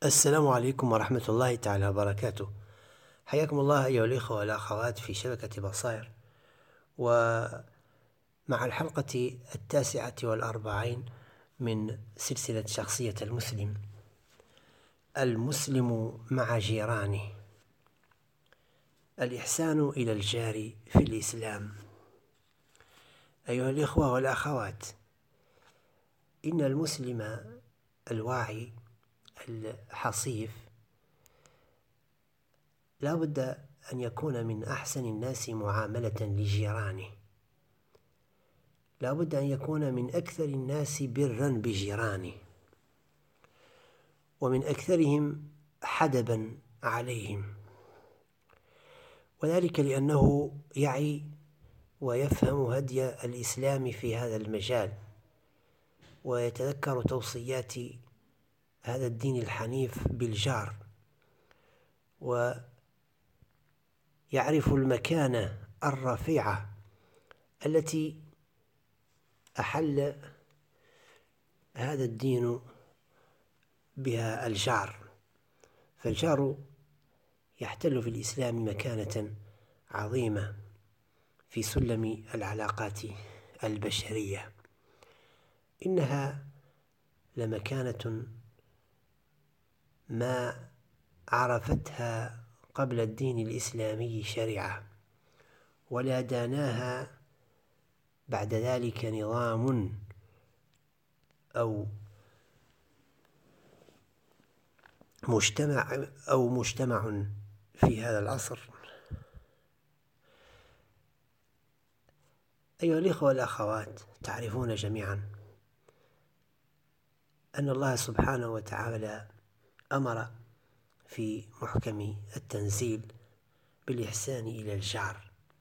السلام عليكم ورحمة الله تعالى وبركاته. حياكم الله أيها الإخوة والأخوات في شبكة بصائر، ومع الحلقة 49 من سلسلة شخصية المسلم. المسلم مع جيرانه، الإحسان إلى الجار في الإسلام. أيها الإخوة والأخوات، إن المسلم الواعي الحصيف لا بد أن يكون من أحسن الناس معاملة لجيرانه، لا بد أن يكون من أكثر الناس برا بجيرانه، ومن أكثرهم حدبا عليهم، وذلك لأنه يعي ويفهم هدي الإسلام في هذا المجال، ويتذكر توصيات هذا الدين الحنيف بالجار، ويعرف المكانة الرفيعة التي أحل هذا الدين بها الجار. فالجار يحتل في الإسلام مكانة عظيمة في سلم العلاقات البشرية. إنها لمكانة ما عرفتها قبل الدين الإسلامي شريعة، ولا داناها بعد ذلك نظام أو مجتمع في هذا العصر. أيها الإخوة والأخوات، تعرفون جميعا أن الله سبحانه وتعالى أمر في محكم التنزيل بالإحسان إلى الجار،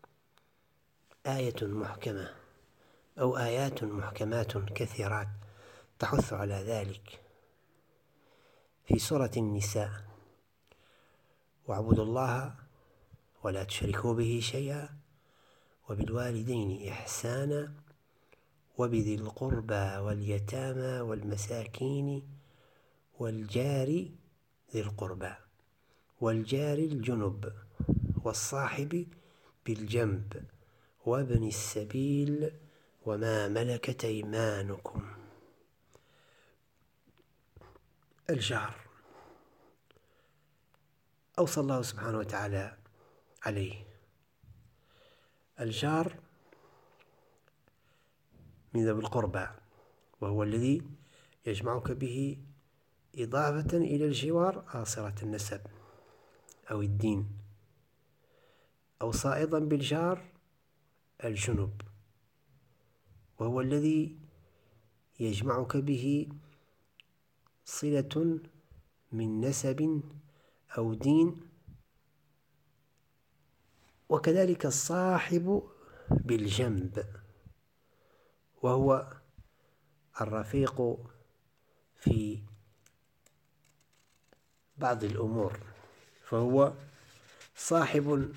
آية محكمة أو آيات محكمات كثيرات تحث على ذلك في سورة النساء: واعبدوا الله ولا تشركوا به شيئا وبالوالدين إحسانا وبذي القربى واليتامى والمساكين والجار ذي القربى والجار الجنب والصاحب بالجنب وابن السبيل وما ملكت أيمانكم. الجار أوصى الله سبحانه وتعالى عليه. الجار من ذوي القربى، وهو الذي يجمعك به إضافة إلى الجوار صلة النسب أو الدين. أوصى أيضا بالجار الجنب، وهو الذي يجمعك به صلة من نسب أو دين، وكذلك الصاحب بالجنب، وهو الرفيق في بعض الأمور، فهو صاحب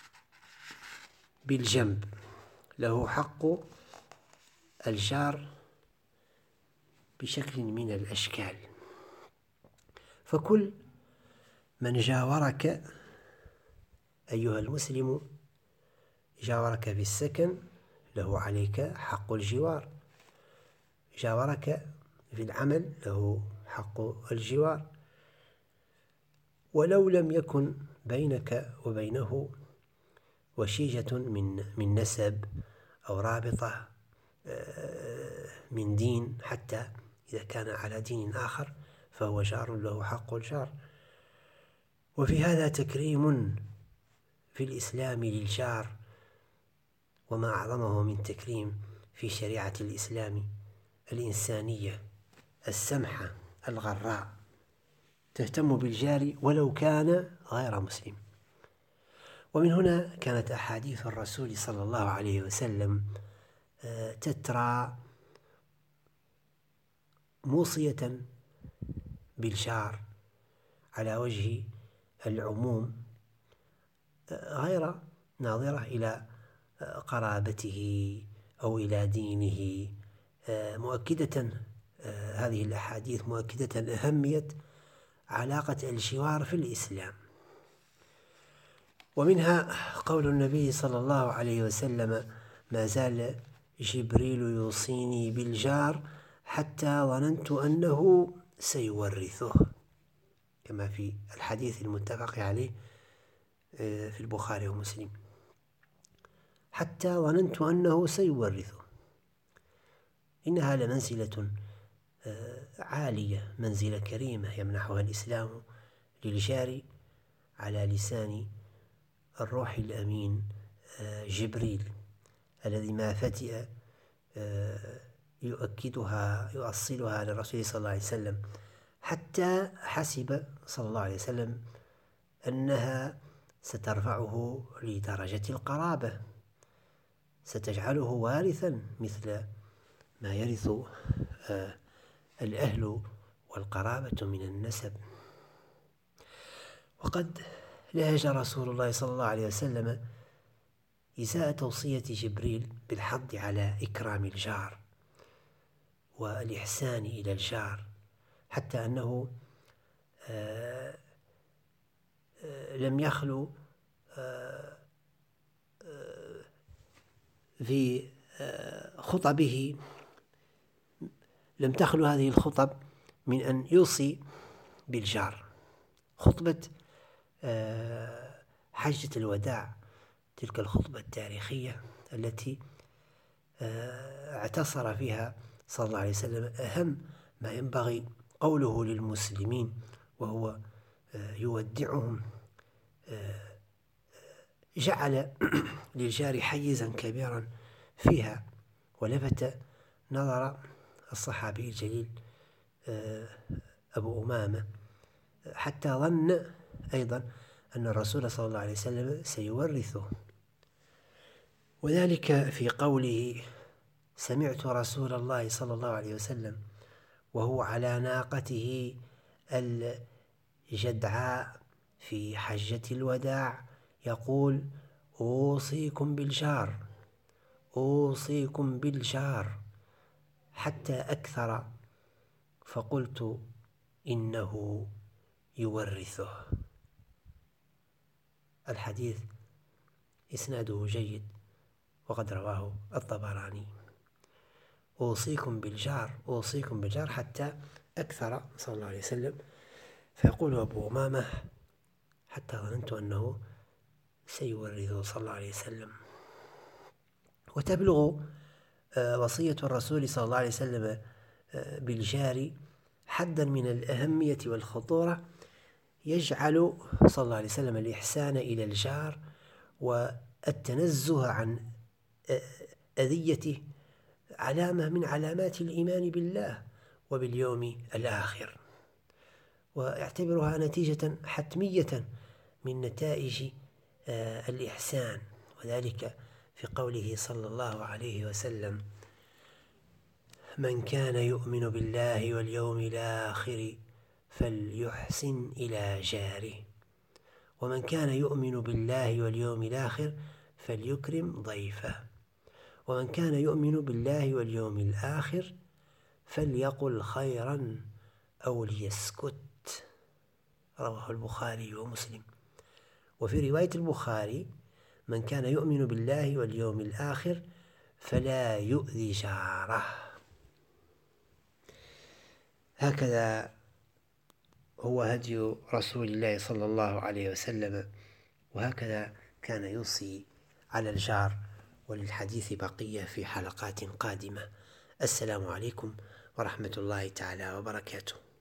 بالجنب، له حق الجار بشكل من الأشكال. فكل من جاورك أيها المسلم، جاورك في السكن، له عليك حق الجوار، جاورك في العمل، له حق الجوار، ولو لم يكن بينك وبينه وشيجة من نسب أو رابطة من دين، حتى إذا كان على دين آخر فهو جار له حق الجار. وفي هذا تكريم في الإسلام للجار، وما أعظمه من تكريم في شريعة الإسلام الإنسانية السمحة الغراء، تهتم بالجار ولو كان غير مسلم. ومن هنا كانت أحاديث الرسول صلى الله عليه وسلم تترى موصية بالجار على وجه العموم، غير ناظرة إلى قرابته أو إلى دينه، مؤكدة هذه الأحاديث مؤكدة أهمية علاقة الجوار في الإسلام. ومنها قول النبي صلى الله عليه وسلم: ما زال جبريل يوصيني بالجار حتى ظننت أنه سيورثه، كما في الحديث المتفق عليه في البخاري ومسلم، حتى ظننت أنه سيورثه. إنها لمنزلة عالية، منزلة كريمة يمنحها الإسلام للجار على لسان الروح الأمين جبريل، الذي ما فتئ يؤصلها للرسول صلى الله عليه وسلم، حتى حسب صلى الله عليه وسلم أنها سترفعه لدرجة القرابة، ستجعله وارثا مثل ما يرث الأهل والقرابة من النسب. وقد لهج رسول الله صلى الله عليه وسلم إزاء توصية جبريل بالحض على إكرام الجار والإحسان إلى الجار، حتى أنه لم يخلو في خطبه، لم تخلو هذه الخطب من أن يوصي بالجار. خطبة حجة الوداع، تلك الخطبة التاريخية التي اعتصر فيها صلى الله عليه وسلم أهم ما ينبغي قوله للمسلمين وهو يودعهم، جعل للجار حيزا كبيرا فيها، ولفت نظر الصحابي الجليل أبو أمامة حتى ظن أيضا أن الرسول صلى الله عليه وسلم سيورثه، وذلك في قوله: سمعت رسول الله صلى الله عليه وسلم وهو على ناقته الجدعاء في حجة الوداع يقول: أوصيكم بالجار، أوصيكم بالجار، حتى أكثر، فقلت: إنه يورثه. الحديث إسناده جيد، وقد رواه الطبراني. أوصيكم بالجار، أوصيكم بالجار، حتى أكثر صلى الله عليه وسلم، فيقول أبو أمامة: حتى ظننت أنه سيورثه صلى الله عليه وسلم. وتبلغ وصية الرسول صلى الله عليه وسلم بالجار حدا من الأهمية والخطورة، يجعل صلى الله عليه وسلم الإحسان إلى الجار والتنزه عن أذيته علامة من علامات الإيمان بالله وباليوم الآخر، ويعتبرها نتيجة حتمية من نتائج الإحسان، وذلك في قوله صلى الله عليه وسلم: من كان يؤمن بالله واليوم الآخر فليحسن إلى جاره، ومن كان يؤمن بالله واليوم الآخر فليكرم ضيفه، ومن كان يؤمن بالله واليوم الآخر فليقل خيرا أو ليسكت. رواه البخاري ومسلم. وفي رواية البخاري: من كان يؤمن بالله واليوم الآخر فلا يؤذي جاره. هكذا هو هدي رسول الله صلى الله عليه وسلم، وهكذا كان يوصي على الجار. وللحديث بقية في حلقات قادمة. السلام عليكم ورحمة الله تعالى وبركاته.